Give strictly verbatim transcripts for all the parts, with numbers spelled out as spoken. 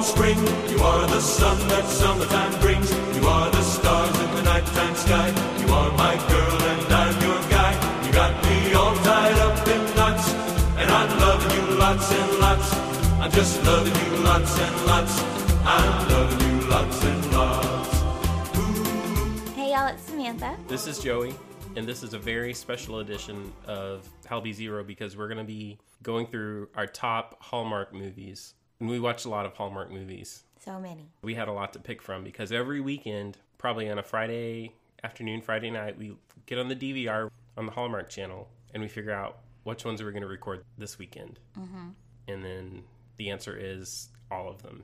in spring. You are the sun that summertime brings. You are the stars in the nighttime sky. You are my girl and I'm your guy. You got me all tied up in knots, and I'm loving you lots and lots. I'm just loving you lots and lots. I'm loving you lots and lots. Ooh. Hey y'all, it's Samantha. This is Joey, and this is a very special edition of Halby Zero because we're going to be going through our top Hallmark movies. And we watched a lot of Hallmark movies. So many. We had a lot to pick from because every weekend, probably on a Friday afternoon, Friday night, we get on the D V R on the Hallmark channel and we figure out which ones we're going to record this weekend. Mm-hmm. And then the answer is all of them.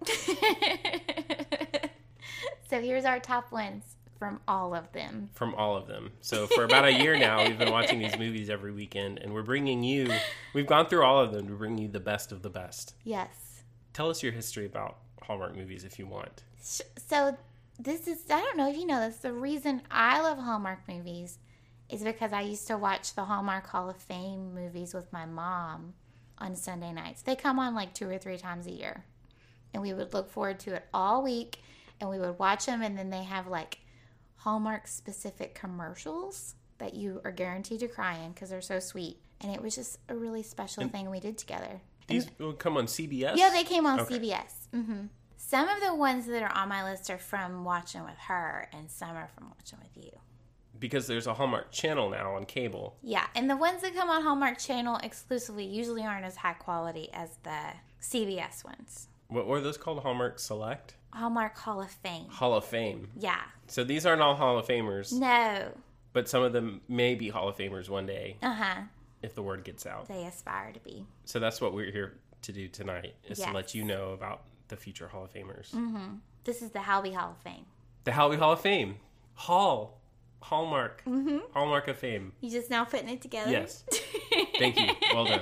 So here's our top ones from all of them. From all of them. So for about a year now, we've been watching these movies every weekend, and we're bringing you, we've gone through all of them to bring you the best of the best. Yes. Tell us your history about Hallmark movies if you want. So this is, I don't know if you know this, the reason I love Hallmark movies is because I used to watch the Hallmark Hall of Fame movies with my mom on Sunday nights. They come on like two or three times a year. And we would look forward to it all week, and we would watch them, and then they have like Hallmark-specific commercials that you are guaranteed to cry in because they're so sweet. And it was just a really special and thing we did together. These will come on C B S? Yeah, they came on okay. C B S. Mm-hmm. Some of the ones that are on my list are from watching with her, and some are from watching with you. Because there's a Hallmark channel now on cable. Yeah, and the ones that come on Hallmark channel exclusively usually aren't as high quality as the C B S ones. What were those called? Hallmark Select? Hallmark Hall of Fame. Hall of Fame. Yeah. So these aren't all Hall of Famers. No. But some of them may be Hall of Famers one day. Uh-huh. If the word gets out. They aspire to be. So that's what we're here to do tonight, is yes. to let you know about the future Hall of Famers. Mm-hmm. This is the Halby Hall of Fame. The Halby Hall of Fame. Hall. Hallmark. Mm-hmm. Hallmark of Fame. You just now putting it together? Yes. Thank you. Well done.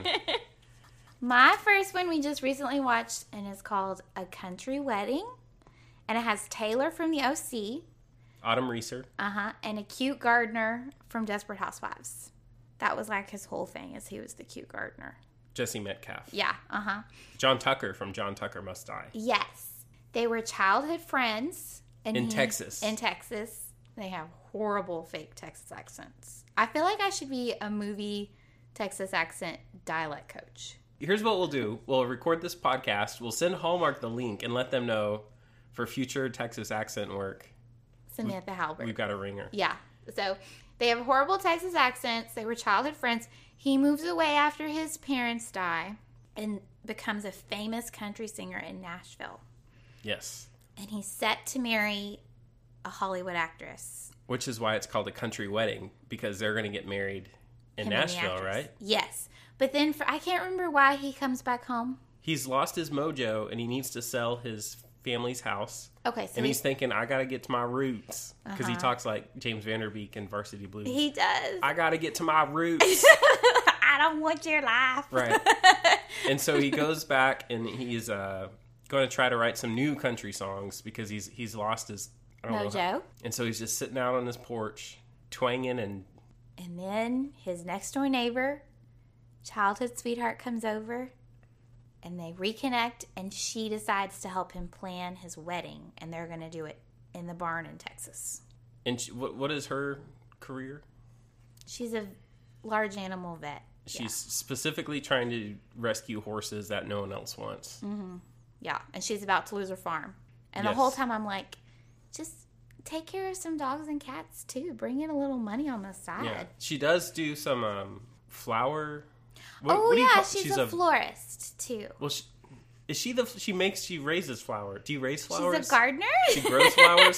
My first one we just recently watched, and is called A Country Wedding. And it has Taylor from the O C. Autumn Reeser. Uh-huh. And a cute gardener from Desperate Housewives. That was like his whole thing, is he was the cute gardener. Jesse Metcalf. Yeah, uh-huh. John Tucker from John Tucker Must Die. Yes. They were childhood friends. And in he, Texas. In Texas. They have horrible fake Texas accents. I feel like I should be a movie Texas accent dialect coach. Here's what we'll do. We'll record this podcast. We'll send Hallmark the link and let them know for future Texas accent work. Samantha Halbert. We've got a ringer. Yeah. So they have horrible Texas accents. They were childhood friends. He moves away after his parents die and becomes a famous country singer in Nashville. Yes. And he's set to marry a Hollywood actress. Which is why it's called a country wedding, because they're going to get married in Him Nashville, right? Yes. But then for, I can't remember why he comes back home. He's lost his mojo and he needs to sell his family's house. Okay, so and he's thinking, I got to get to my roots. Because uh-huh. he talks like James Vanderbeek in Varsity Blues. He does. I got to get to my roots. I don't want your life. Right. And so he goes back and he's uh, going to try to write some new country songs because he's he's lost his I don't mojo. Know how, and so he's just sitting out on his porch, twanging and... And then his next door neighbor, childhood sweetheart, comes over. And they reconnect, and she decides to help him plan his wedding. And they're going to do it in the barn in Texas. And she, what what is her career? She's a large animal vet. She's yeah. specifically trying to rescue horses that no one else wants. Mm-hmm. Yeah, and she's about to lose her farm. And yes. the whole time I'm like, just take care of some dogs and cats, too. Bring in a little money on the side. Yeah, she does do some um, flower... What, oh what do you yeah, call, she's, she's a, a florist too. Well, she, is she the? She makes. She raises flowers. Do you raise flowers? She's a gardener. She grows flowers.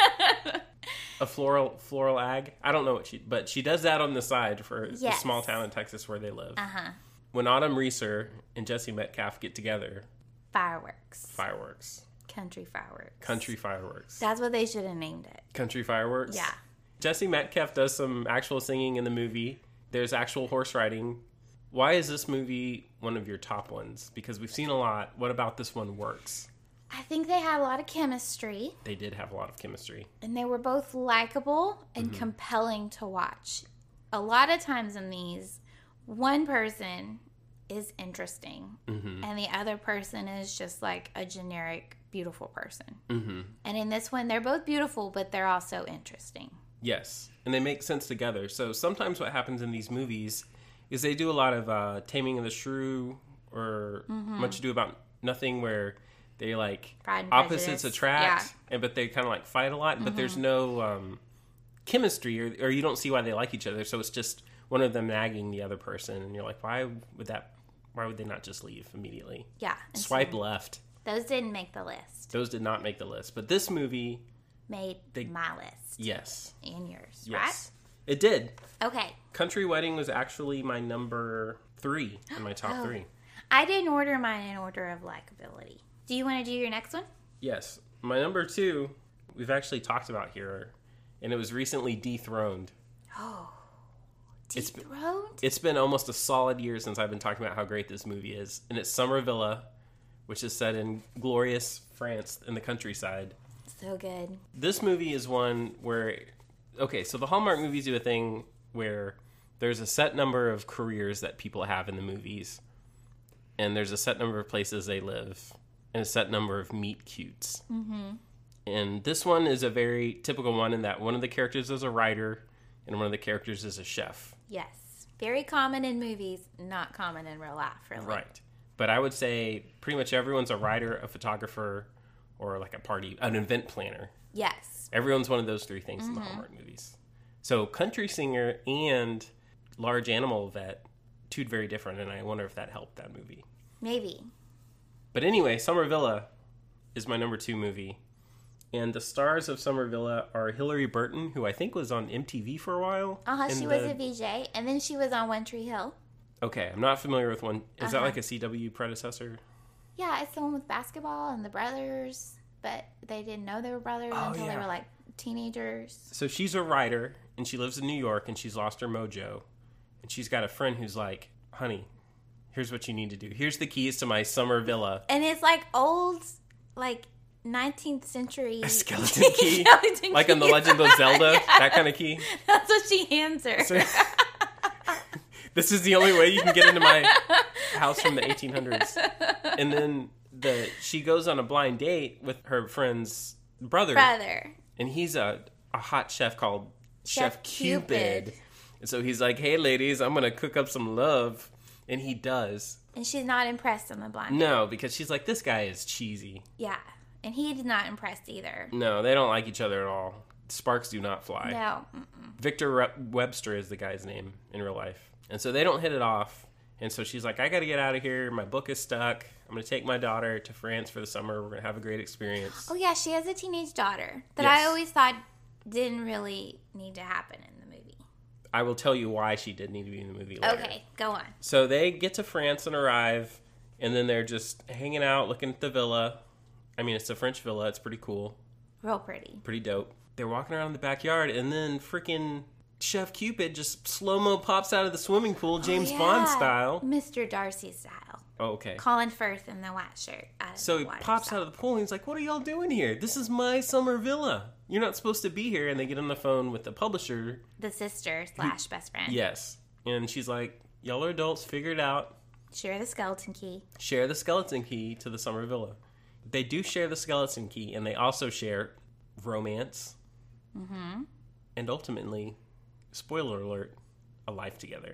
A floral floral ag. I don't know what she, but she does that on the side for yes. the small town in Texas where they live. Uh huh. When Autumn Reeser and Jesse Metcalf get together, fireworks. Fireworks. Country fireworks. Country fireworks. That's what they should have named it. Country fireworks. Yeah. Jesse Metcalf does some actual singing in the movie. There's actual horse riding. Why is this movie one of your top ones? Because we've seen a lot. What about this one works? I think they had a lot of chemistry. They did have a lot of chemistry. And they were both likable and mm-hmm. compelling to watch. A lot of times in these, one person is interesting. Mm-hmm. And the other person is just like a generic beautiful person. Mm-hmm. And in this one, they're both beautiful, but they're also interesting. Yes, and they make sense together. So sometimes what happens in these movies is they do a lot of uh, Taming of the Shrew or Mm-hmm. Much Ado About Nothing, where they like Pride and opposites Prejudice. attract, Yeah. and but they kind of like fight a lot, but Mm-hmm. there's no um, chemistry, or, or you don't see why they like each other. So it's just one of them nagging the other person, and you're like, why would that? Why would they not just leave immediately? Yeah. and Swipe so left. those didn't make the list. Those did not make the list, but this movie, Made They- my list. yes, And yours, yes, it did. right? Okay. Country Wedding was actually my number three in my top Oh. three. I didn't order mine in order of likability. Do you want to do your next one? Yes. My number two, we've actually talked about here, and it was recently dethroned. Oh. It's- Dethroned? It's been almost a solid year since I've been talking about how great this movie is, and it's Summer Villa, which is set in glorious France in the countryside. So good. This movie is one where, okay, so the Hallmark movies do a thing where there's a set number of careers that people have in the movies, and there's a set number of places they live, and a set number of meet cutes. Mm-hmm. And this one is a very typical one in that one of the characters is a writer, and one of the characters is a chef. Yes. Very common in movies, not common in real life, really. Right. But I would say pretty much everyone's a writer, a photographer, or like a party, an event planner. Yes. Everyone's one of those three things in the Hallmark movies. So country singer and large animal vet, two very different, and I wonder if that helped that movie. Maybe. But anyway, Summer Villa is my number two movie. And the stars of Summer Villa are Hillary Burton, who I think was on M T V for a while. Uh-huh, in she the- was a V J, and then she was on One Tree Hill. Okay, I'm not familiar with one. Is that Uh-huh. like a C W predecessor? Yeah, it's the one with basketball and the brothers, but they didn't know they were brothers Oh, until yeah. they were like teenagers. So she's a writer, and she lives in New York, and she's lost her mojo. And she's got a friend who's like, honey, here's what you need to do. Here's the keys to my summer villa. And it's like old, like nineteenth century. A skeleton key? Skeleton Like in The key. Legend of Zelda? Yeah. That kind of key? That's what she hands her. So- this is the only way you can get into my house from the eighteen hundreds. And then the she goes on a blind date with her friend's brother. Brother. And he's a, a hot chef called Chef, Chef Cupid. Cupid. And so he's like, hey, ladies, I'm going to cook up some love. And he does. And she's not impressed on the blind. No, because she's like, this guy is cheesy. Yeah. And he's not impressed either. No, they don't like each other at all. Sparks do not fly. No. Mm-mm. Victor Re- Webster is the guy's name in real life. And so they don't hit it off. And so she's like, I got to get out of here. My book is stuck. I'm going to take my daughter to France for the summer. We're going to have a great experience. Oh, yeah. She has a teenage daughter that Yes. I always thought didn't really need to happen in the movie. I will tell you why she did need to be in the movie later. Okay. Go on. So they get to France and arrive. And then they're just hanging out, looking at the villa. I mean, it's a French villa. It's pretty cool. Real pretty. Pretty dope. They're walking around in the backyard. And then freaking Chef Cupid just slow-mo pops out of the swimming pool, James Oh, Bond yeah. style. Mister Darcy style. Oh, okay. Colin Firth in the white shirt. out of So the he water pops style. out of the pool and he's like, what are y'all doing here? This is my summer villa. You're not supposed to be here. And they get on the phone with the publisher. The sister slash best friend. Yes. And she's like, y'all are adults. Figure it out. Share the skeleton key. Share the skeleton key to the summer villa. They do share the skeleton key, and they also share romance. Mm-hmm. And ultimately, spoiler alert, a life together.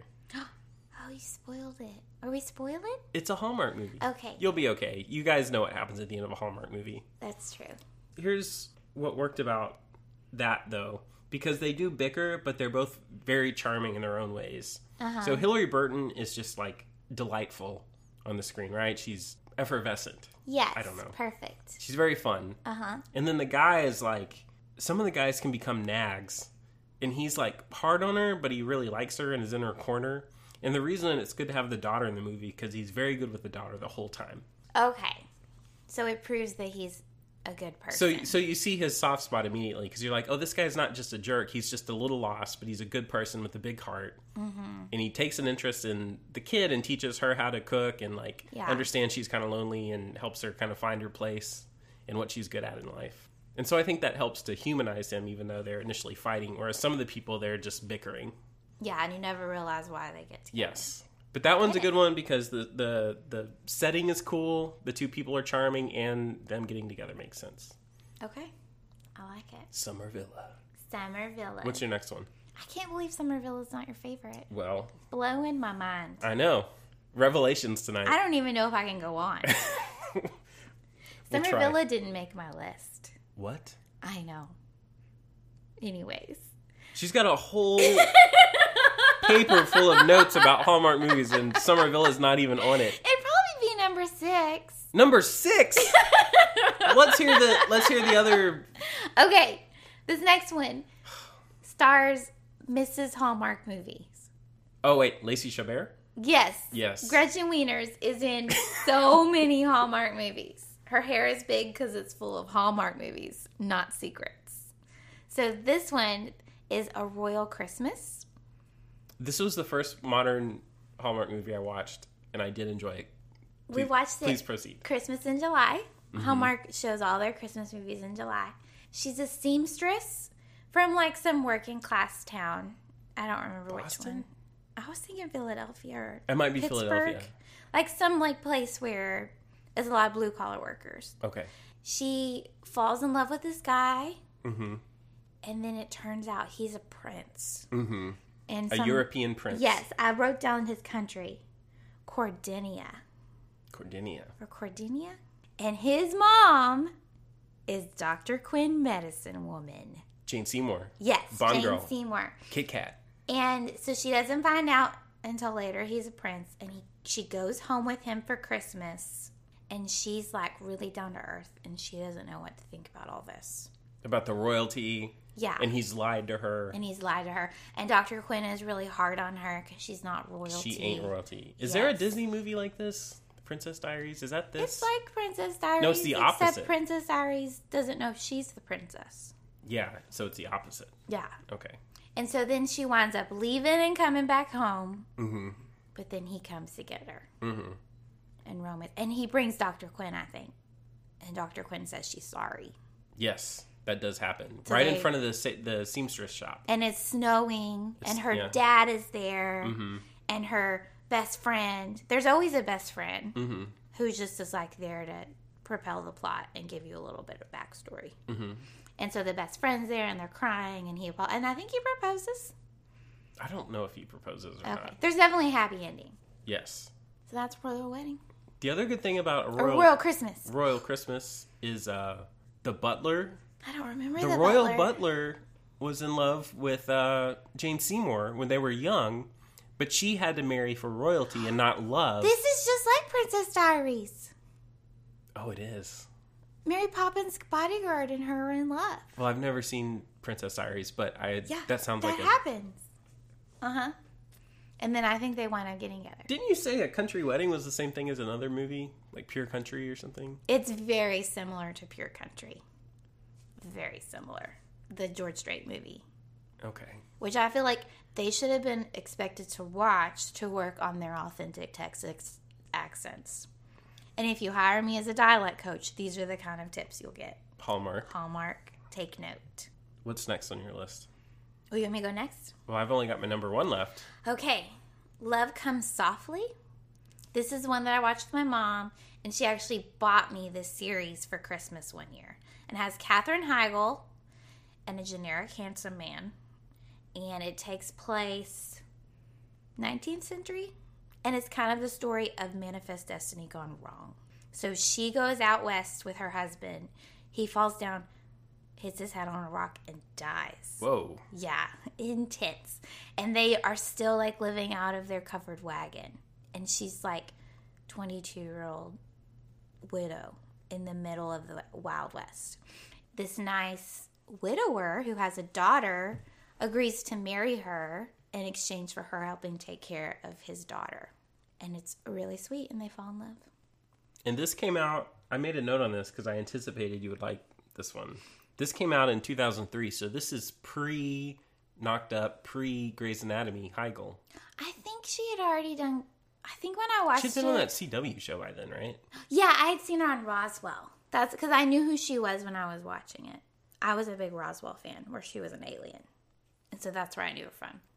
Oh, you spoiled it. Are we spoil it? It's a Hallmark movie. Okay. You'll be okay. You guys know what happens at the end of a Hallmark movie. That's true. Here's what worked about that, though. Because they do bicker, but they're both very charming in their own ways. Uh-huh. So Hillary Burton is just, like, delightful on the screen, right? She's effervescent. Yes. I don't know. Perfect. She's very fun. Uh-huh. And then the guy is like, some of the guys can become nags. And he's like hard on her, but he really likes her and is in her corner. And the reason it's good to have the daughter in the movie, because he's very good with the daughter the whole time. Okay. So it proves that he's a good So person. so you see his soft spot immediately, because you're like, oh, this guy's not just a jerk. He's just a little lost, but he's a good person with a big heart. Mm-hmm. And he takes an interest in the kid and teaches her how to cook and like Yeah. understands she's kind of lonely and helps her kind of find her place and what she's good at in life. And so I think that helps to humanize him, even though they're initially fighting, whereas some of the people, they're just bickering. Yeah, and you never realize why they get together. Yes. But that one's a good one because the, the, the setting is cool, the two people are charming, and them getting together makes sense. Okay. I like it. Summervilla. Summervilla. What's your next one? I can't believe Summervilla is not your favorite. Well, Blowing my mind. I know. Revelations tonight. I don't even know if I can go on. We'll Summervilla try. didn't make my list. What? I know. Anyways. She's got a whole paper full of notes about Hallmark movies, and Summervilla is not even on it. It'd probably be number six. Number six. let's hear the let's hear the other. Okay, this next one stars Missus Hallmark movies. Oh wait, Lacey Chabert. Yes. Yes. Gretchen Wieners is in so many Hallmark movies. Her hair is big because it's full of Hallmark movies, not secrets. So this one is A Royal Christmas. This was the first modern Hallmark movie I watched, and I did enjoy it. Please, we watched it. Please proceed. Christmas in July. Mm-hmm. Hallmark shows all their Christmas movies in July. She's a seamstress from like some working class town. I don't remember Boston? which one. I was thinking Philadelphia or It might be Pittsburgh. Philadelphia. Like some like place where there's a lot of blue collar workers. Okay. She falls in love with this guy, Mm-hmm. and then it turns out he's a prince. Mm-hmm. And A some, European prince. Yes, I wrote down his country, Cordinia Cordinia. or Cordinia, and his mom is Doctor Quinn, Medicine Woman. Jane Seymour. Yes, Bond Jane girl. Seymour. Kit Kat. And so she doesn't find out until later he's a prince, and he she goes home with him for Christmas, and she's like really down to earth, and she doesn't know what to think about all this. About the royalty. Yeah. And he's lied to her. And he's lied to her. And Doctor Quinn is really hard on her because she's not royalty. She ain't royalty. Is Yes. there a Disney movie like this? Princess Diaries? Is that this? It's like Princess Diaries. No, it's the opposite. Except Princess Diaries doesn't know she's the princess. Yeah, so it's the opposite. Yeah. Okay. And so then she winds up leaving and coming back home. Mm-hmm. But then he comes to get her. Mm-hmm. And Roman. And he brings Doctor Quinn, I think. And Doctor Quinn says she's sorry. Yes, that does happen. So right they- in front of the se- the seamstress shop. And it's snowing. It's- and her yeah. dad is there. Mm-hmm. And her best friend. There's always a best friend. Mm-hmm. Who just is like there to propel the plot and give you a little bit of backstory. Mm-hmm. And so the best friend's there and they're crying and he and I think he proposes. I don't know if he proposes or Okay. not. There's definitely a happy ending. Yes. So that's Royal Wedding. The other good thing about a Or royal, Royal Christmas. Royal Christmas is uh, the butler. I don't remember The, the, royal butler. butler was in love with uh, Jane Seymour when they were young, but she had to marry for royalty and not love. This is just like Princess Diaries. Oh, it is. Mary Poppins' bodyguard and her are in love. Well, I've never seen Princess Diaries, but I Yeah. that sounds that like a... happens. Uh-huh. And then I think they wind up getting together. Didn't you say A Country Wedding was the same thing as another movie? Like Pure Country or something? It's very similar to Pure Country. Very similar. The George Strait movie. Okay. Which I feel like they should have been expected to watch to work on their authentic Texas accents. And if you hire me as a dialect coach, these are the kind of tips you'll get. Hallmark. Hallmark, take note. What's next on your list? Oh, you want me to go next? Well, I've only got my number one left. Okay. Love Comes Softly. This is one that I watched with my mom, and she actually bought me this series for Christmas one year. And has Katherine Heigl and a generic handsome man. And it takes place nineteenth century. And it's kind of the story of Manifest Destiny gone wrong. So she goes out west with her husband. He falls down, hits his head on a rock, and dies. Whoa. Yeah, intense. And they are still like living out of their covered wagon. And she's like twenty-two-year-old widow in the middle of the Wild West. This nice widower who has a daughter agrees to marry her in exchange for her helping take care of his daughter. And it's really sweet, and they fall in love. And this came out, I made a note on this because I anticipated you would like this one. This came out in two thousand three, so this is pre Knocked Up, pre Grey's Anatomy, Heigl. I think she had already done, I think when I watched She'd been it. on that C W show by then, right? Yeah, I had seen her on Roswell. That's because I knew who she was when I was watching it. I was a big Roswell fan, where she was an alien. And so that's where I knew her from.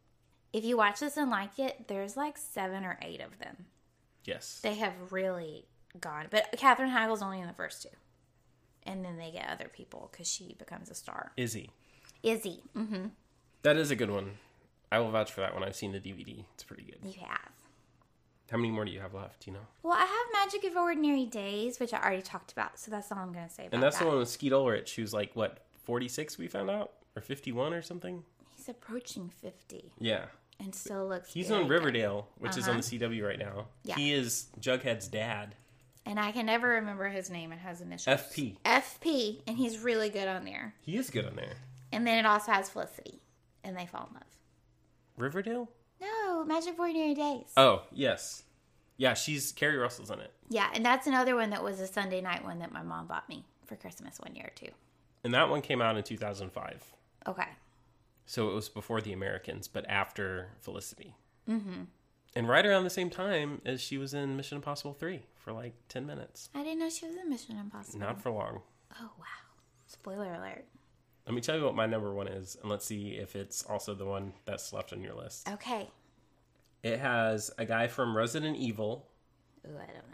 if you watch this and like it, there's like seven or eight of them. Yes. They have really gone. But Katherine Heigl's only in the first two. And then they get other people because she becomes a star. Izzy. Izzy. Mm-hmm. That is a good one. I will vouch for that one. I've seen the D V D. It's pretty good. You have. How many more do you have left? Do you know? Well, I have Magic of Ordinary Days, which I already talked about. So that's all I'm going to say about that. And that's that. the one with Skeet Ulrich, who's like, what, forty-six we found out? Or fifty-one or something? He's approaching fifty. Yeah. And still looks He's very on Riverdale, good. which uh-huh. is on the C W right now. Yeah. He is Jughead's dad. And I can never remember his name. It has initials. F P. F P. And he's really good on there. He is good on there. And then it also has Felicity. And they fall in love. Riverdale? No, Magic of Ordinary Days. Oh, yes. Yeah, she's, Carrie Russell's in it. Yeah, and that's another one that was a Sunday night one that my mom bought me for Christmas one year too. And that one came out in two thousand five. Okay. So it was before The Americans, but after Felicity. Mm-hmm. And right around the same time as she was in Mission Impossible three for like ten minutes. I didn't know she was in Mission Impossible. Not for long. Oh, wow. Spoiler alert. Let me tell you what my number one is, and let's see if it's also the one that's left on your list. Okay. It has a guy from Resident Evil. Ooh, I don't know.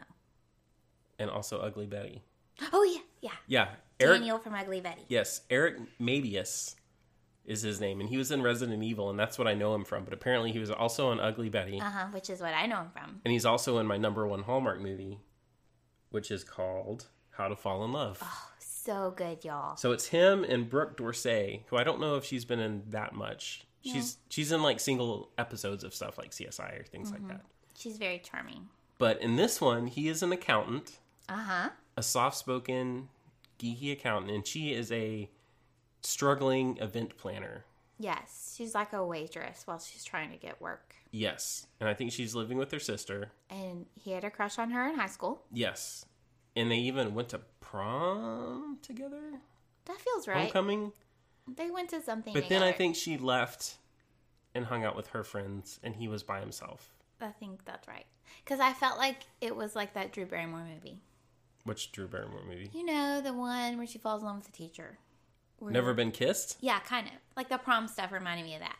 And also Ugly Betty. Oh, yeah, yeah. Yeah. Eric, Daniel from Ugly Betty. yes, Eric Mabius is his name, and he was in Resident Evil, and that's what I know him from. But apparently he was also in Ugly Betty. Uh-huh, which is what I know him from. And he's also in my number one Hallmark movie, which is called How to Fall in Love. Oh, so good, y'all. So it's him and Brooke Dorsey, who I don't know if she's been in that much. No. She's she's in like single episodes of stuff like C S I or things Mm-hmm. like that. She's very charming. But in this one, he is an accountant, Uh-huh. a soft-spoken, geeky accountant, and she is a struggling event planner. Yes, she's like a waitress while she's trying to get work. Yes. And I think she's living with her sister. And he had a crush on her in high school. Yes. And they even went to prom together? That feels right. Homecoming? They went to something But then I together. think she left and hung out with her friends, and he was by himself. I think that's right. Because I felt like it was like that Drew Barrymore movie. Which Drew Barrymore movie? You know, the one where she falls in love with the teacher. Where- Never Been Kissed? Yeah, kind of. Like the prom stuff reminded me of that.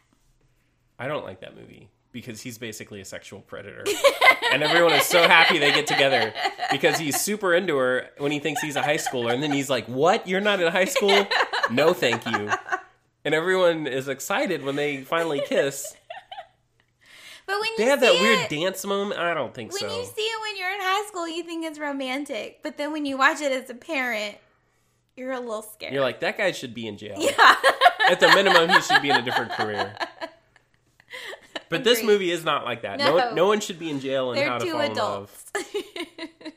I don't like that movie because he's basically a sexual predator. And everyone is so happy they get together because he's super into her when he thinks he's a high schooler. And then he's like, what? You're not in high school? No, thank you. And everyone is excited when they finally kiss. But when you They have see that it, weird dance moment? I don't think when so. you see it when you're in high school, you think it's romantic. But then when you watch it as a parent, you're a little scared. You're like, that guy should be in jail. yeah. At the minimum, he should be in a different career. But this Agreed. movie is not like that. No, No. no one should be in jail in They're How to two Fall adults. in Love.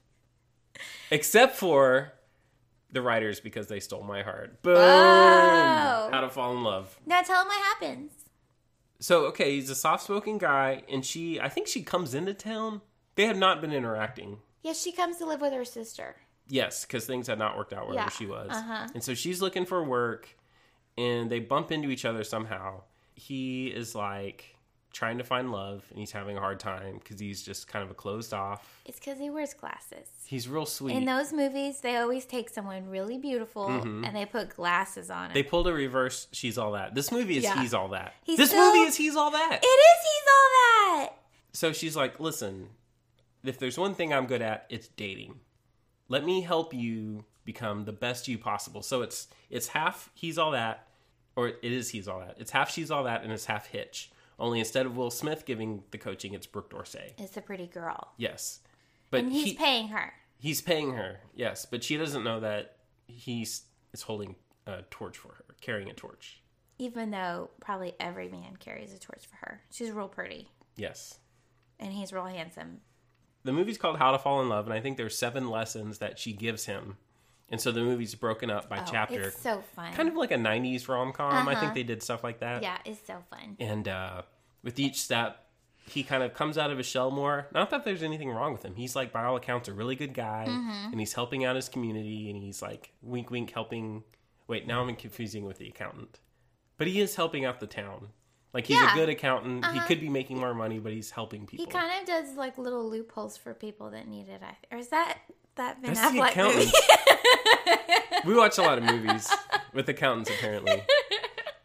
Except for the writers because they stole my heart. Boom! Oh. How to Fall in Love. Now tell him what happens. So, okay, he's a soft-spoken guy, and she, I think she comes into town. They have not been interacting. Yes, she comes to live with her sister. Yes, because things had not worked out wherever Yeah, she was. uh-huh. And so she's looking for work, and they bump into each other somehow. He is like trying to find love, and he's having a hard time because he's just kind of a closed off. It's because he wears glasses. He's real sweet. In those movies, they always take someone really beautiful Mm-hmm. and they put glasses on it. They pulled a reverse She's All That. This movie is Yeah. He's All That. He's this still- movie is He's All That. It is He's All That. So she's like, listen, if there's one thing I'm good at, it's dating. Let me help you become the best you possible. So it's it's half He's All That, or it is He's All That. It's half She's All That, and it's half Hitch. Only instead of Will Smith giving the coaching, it's Brooke Dorsey. It's a pretty girl. Yes. But And he's he, paying her. he's paying her, yes. But she doesn't know that he's is holding a torch for her, carrying a torch. Even though probably every man carries a torch for her. She's real pretty. Yes. And he's real handsome. The movie's called How to Fall in Love, and I think there's seven lessons that she gives him. And so the movie's broken up by Oh, chapter. it's so fun. Kind of like a nineties rom-com. I Uh-huh. think they did stuff like that. Yeah, it's so fun. And uh, with each step, he kind of comes out of his shell more. Not that there's anything wrong with him. He's like, by all accounts, a really good guy. Mm-hmm. And he's helping out his community. And he's like, wink, wink, helping. Wait, now I'm confusing with the accountant. But he is helping out the town. Like, he's Yeah. a good accountant. He Uh-huh. could be making more money, but he's helping people. He kind of does like little loopholes for people that need it. I- Or is that that Ben That's the Affleck accountant. movie? We watch a lot of movies with accountants, apparently.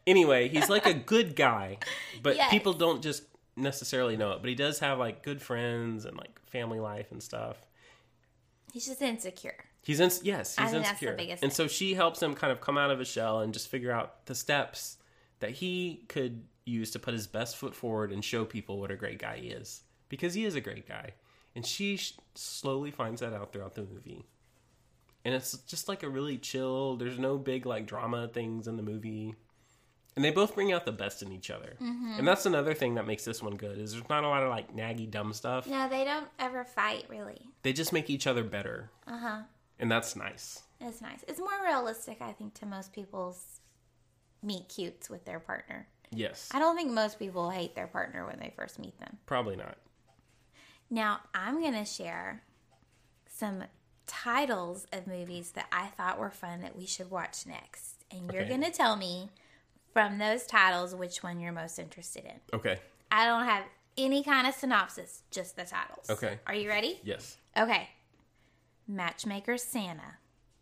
Anyway, he's like a good guy, but Yes. people don't just necessarily know it. But he does have like good friends and like family life and stuff. He's just insecure. He's in, yes, I he's think that's insecure. the biggest And thing. so she helps him kind of come out of his shell and just figure out the steps that he could use to put his best foot forward and show people what a great guy he is. Because he is a great guy. And she sh- slowly finds that out throughout the movie. And it's just like a really chill, there's no big like drama things in the movie. And they both bring out the best in each other. Mm-hmm. And that's another thing that makes this one good, is there's not a lot of like naggy dumb stuff. No, they don't ever fight, really. They just make each other better. Uh-huh. And that's nice. It's nice. It's more realistic, I think, to most people's meet cutes with their partner. Yes. I don't think most people hate their partner when they first meet them. Probably not. Now, I'm going to share some titles of movies that I thought were fun that we should watch next. And you're Okay. going to tell me from those titles which one you're most interested in. Okay. I don't have any kind of synopsis, just the titles. Okay. Are you ready? Yes. Okay. Matchmaker Santa.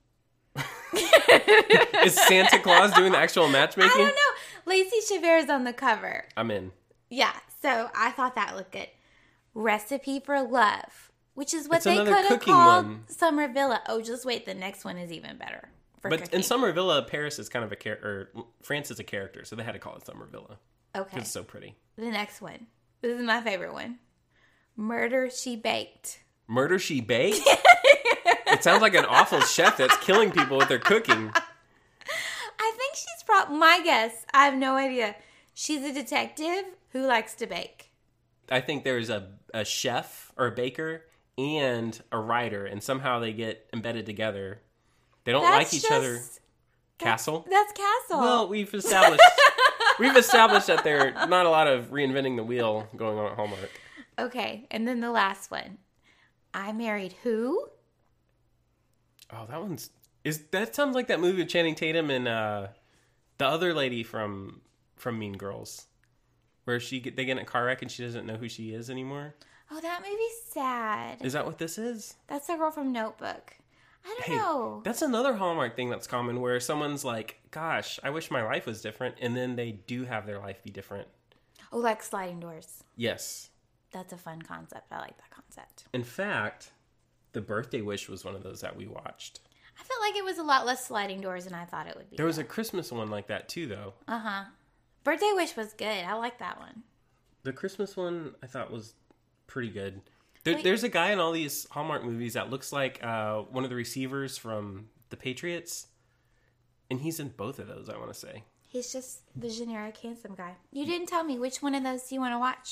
Is Santa Claus doing the actual matchmaking? I don't know. Lacey Chavert's on the cover. I'm in. Yeah, so I thought that looked good. Recipe for Love, which is what It's they another could have cooking called one. Summer Villa. Oh, just wait, the next one is even better. For But cooking. in Summer Villa, Paris is kind of a character, or France is a character, so they had to call it Summer Villa. Okay, Because it's so pretty. the next one. This is my favorite one. Murder, She Baked. Murder, She Baked? It sounds like an awful chef that's killing people with their cooking. I think she's probably, my guess, I have no idea. She's a detective who likes to bake. I think there's a, a chef or a baker and a writer, and somehow they get embedded together. They don't That's like each other. just- Castle? That's Castle. Well, we've established we've established that there's not a lot of reinventing the wheel going on at Hallmark. Okay, and then the last one. I Married Who? Oh, that one's is that sounds like that movie with Channing Tatum and uh, the other lady from from Mean Girls, where she get, they get in a car wreck and she doesn't know who she is anymore. Oh, that movie's sad. Is that what this is? That's the girl from Notebook. I don't Hey, know. that's another Hallmark thing that's common, where someone's like, "Gosh, I wish my life was different," and then they do have their life be different. Oh, like Sliding Doors. Yes. That's a fun concept. I like that concept. In fact, The Birthday Wish was one of those that we watched. I felt like it was a lot less Sliding Doors than I thought it would be. There was a Christmas one like that too, though. Uh-huh. Birthday Wish was good. I like that one. The Christmas one I thought was pretty good. There, Wait. there's a guy in all these Hallmark movies that looks like uh, one of the receivers from the Patriots, and he's in both of those, I want to say. He's just the generic handsome guy. You didn't tell me which one of those do you want to watch?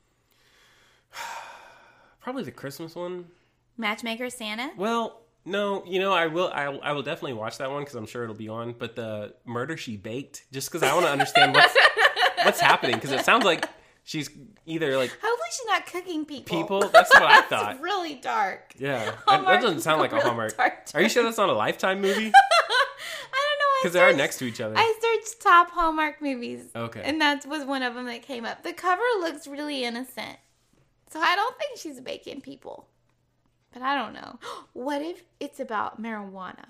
Probably the Christmas one. Matchmaker Santa? Well, no, you know, I will I, I will definitely watch that one because I'm sure it'll be on, but the Murder, She Baked, just because I want to understand what's, what's happening, because it sounds like she's either like Hopefully she's not cooking people. people. That's what I That's thought. really dark. Yeah, that, Hallmark that doesn't sound like a really Hallmark. dark Are you sure that's not a Lifetime movie? I don't know. I Because they are searched- next to each other. I searched top Hallmark movies. Okay. And that was one of them that came up. The cover looks really innocent. So I don't think she's baking people. But I don't know. What if it's about marijuana?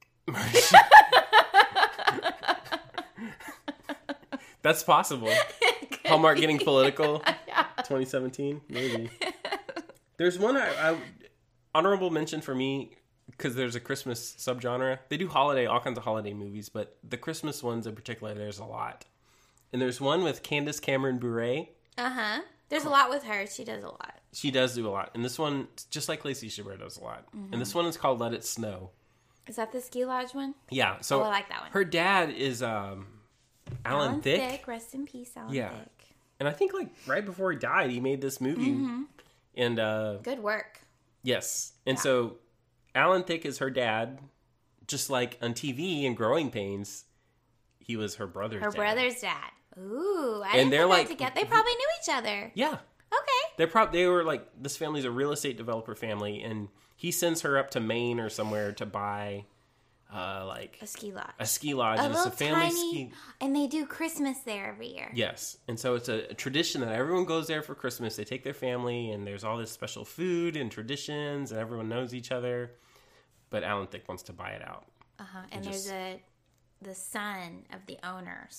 That's possible. Hallmark getting political. Yeah. twenty seventeen, maybe. There's one I, I honorable mention for me, because there's a Christmas subgenre. They do holiday, all kinds of holiday movies, but the Christmas ones in particular, there's a lot. And there's one with Candace Cameron Bure. Uh-huh. There's a lot with her. She does a lot. She does do a lot. And this one, just like Lacey Chabert, does a lot. Mm-hmm. And this one is called Let It Snow. Is that the ski lodge one? Yeah. So Oh, I like that one. Her dad is um, Alan, Thicke. Rest in peace, Alan Yeah. Thicke. And I think like right before he died, he made this movie. Mm-hmm. And uh, Good work. yes. And Yeah. so Alan Thicke is her dad, just like on T V in Growing Pains, he was her brother's Her dad. brother's dad. Ooh, I And didn't they're put like- that together. They probably knew each other. Yeah. Okay. They're prob- they were like, this family's a real estate developer family, and he sends her up to Maine or somewhere to buy uh, like A ski lodge. a ski lodge. A and it's little a family tiny, ski. and they do Christmas there every year. Yes. And so it's a, a tradition that everyone goes there for Christmas. They take their family, and there's all this special food and traditions, and everyone knows each other. But Alan Thicke wants to buy it out. Uh huh. And just- there's a the son of the owners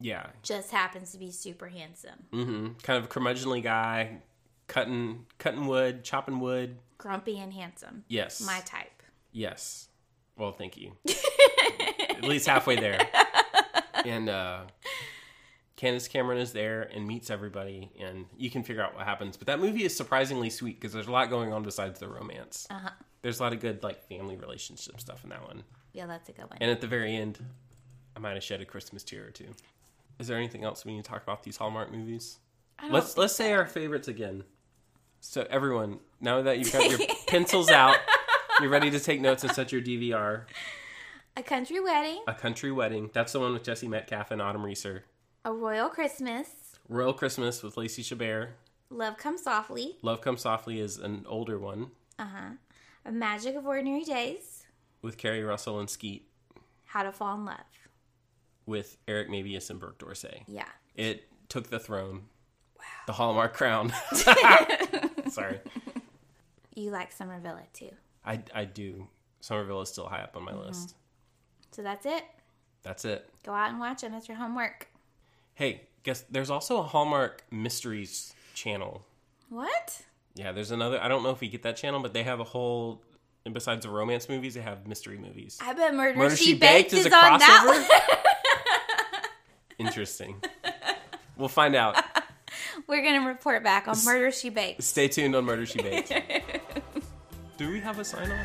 Yeah. just happens to be super handsome. Mm-hmm. Kind of curmudgeonly guy, cutting cutting wood, chopping wood. Grumpy and handsome. Yes. My type. Yes. Well, thank you. At least halfway there. And uh, Candace Cameron is there and meets everybody, and you can figure out what happens. But that movie is surprisingly sweet because there's a lot going on besides the romance. Uh-huh. There's a lot of good like family relationship stuff in that one. Yeah, that's a good one. And at the very end, I might have shed a Christmas tear or two. Is there anything else we need to talk about these Hallmark movies? I don't Let's think let's so. say our favorites again. So everyone, now that you've got your pencils out, you're ready to take notes and set your D V R. A Country Wedding. A Country Wedding. That's the one with Jesse Metcalfe and Autumn Reeser. A Royal Christmas. Royal Christmas with Lacey Chabert. Love Comes Softly. Love Comes Softly is an older one Uh-huh. A Magic of Ordinary Days. with Kerry Russell and Skeet, How to Fall in Love. with Eric Mabius and Brooke Dorsey. Yeah. It took the throne. Wow. The Hallmark crown. Sorry. You like Somerville too. I, I do. Somerville is still high up on my mm-hmm. list. So that's it. That's it. Go out and watch it. That's your homework. Hey, guess there's also a Hallmark Mysteries channel. What? Yeah, there's another. I don't know if we get that channel, but they have a whole. And besides the romance movies, they have mystery movies. I bet Murder, Murder She, She Baked, Baked is is a on crossover? that one. Interesting. We'll find out. We're going to report back on Murder, She Baked. Stay tuned on Murder, She Baked. Do we have a sign-off?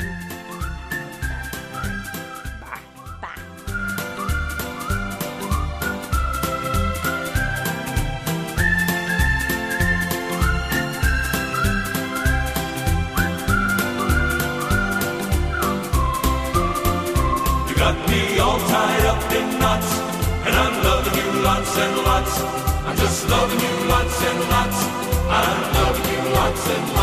Bye. Bye. You got me all tied up in knots, and I'm loving you lots and lots. I'm just loving you lots and lots. I'm loving you lots and lots.